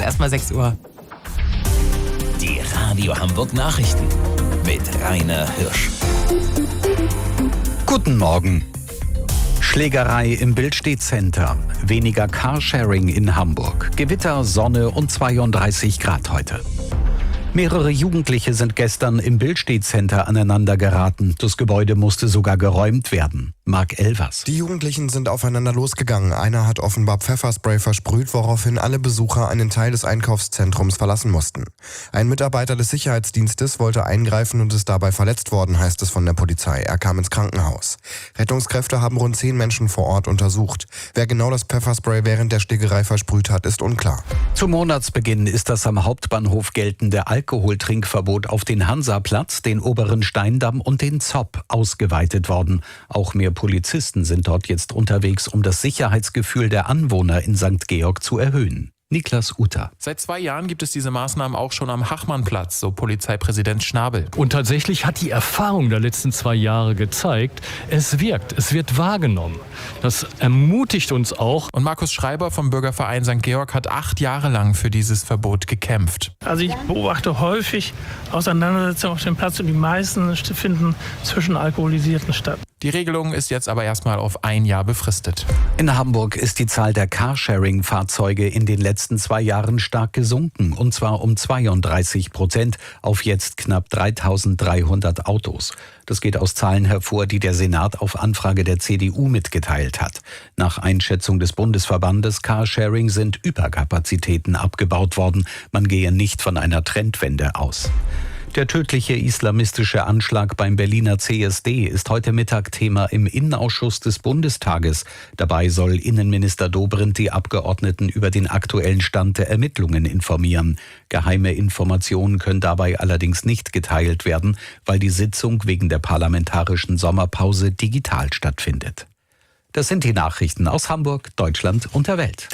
erstmal 6 Uhr. Die Radio Hamburg Nachrichten mit Rainer Hirsch. Guten Morgen. Schlägerei im Billstedt-Center. Weniger Carsharing in Hamburg. Gewitter, Sonne und 32 Grad heute. Mehrere Jugendliche sind gestern im Billstedt-Center aneinander geraten. Das Gebäude musste sogar geräumt werden. Marc Elvers. Die Jugendlichen sind aufeinander losgegangen. Einer hat offenbar Pfefferspray versprüht, woraufhin alle Besucher einen Teil des Einkaufszentrums verlassen mussten. Ein Mitarbeiter des Sicherheitsdienstes wollte eingreifen und ist dabei verletzt worden, heißt es von der Polizei. Er kam ins Krankenhaus. Rettungskräfte haben rund 10 Menschen vor Ort untersucht. Wer genau das Pfefferspray während der Schlägerei versprüht hat, ist unklar. Zum Monatsbeginn ist das am Hauptbahnhof geltende Alkoholtrinkverbot auf den Hansaplatz, den oberen Steindamm und den Zopp ausgeweitet worden. Auch mehr Polizisten sind dort jetzt unterwegs, um das Sicherheitsgefühl der Anwohner in St. Georg zu erhöhen. Niklas Utter. Seit 2 Jahren gibt es diese Maßnahmen auch schon am Hachmannplatz, so Polizeipräsident Schnabel. Und tatsächlich hat die Erfahrung der letzten 2 Jahre gezeigt, es wirkt, es wird wahrgenommen. Das ermutigt uns auch. Und Markus Schreiber vom Bürgerverein St. Georg hat 8 Jahre lang für dieses Verbot gekämpft. Also ich beobachte häufig Auseinandersetzungen auf dem Platz und die meisten finden zwischen Alkoholisierten statt. Die Regelung ist jetzt aber erstmal auf 1 Jahr befristet. In Hamburg ist die Zahl der Carsharing-Fahrzeuge in den letzten 2 Jahren stark gesunken, und zwar um 32% auf jetzt knapp 3.300 Autos. Das geht aus Zahlen hervor, die der Senat auf Anfrage der CDU mitgeteilt hat. Nach Einschätzung des Bundesverbandes Carsharing sind Überkapazitäten abgebaut worden. Man gehe nicht von einer Trendwende aus. Der tödliche islamistische Anschlag beim Berliner CSD ist heute Mittag Thema im Innenausschuss des Bundestages. Dabei soll Innenminister Dobrindt die Abgeordneten über den aktuellen Stand der Ermittlungen informieren. Geheime Informationen können dabei allerdings nicht geteilt werden, weil die Sitzung wegen der parlamentarischen Sommerpause digital stattfindet. Das sind die Nachrichten aus Hamburg, Deutschland und der Welt.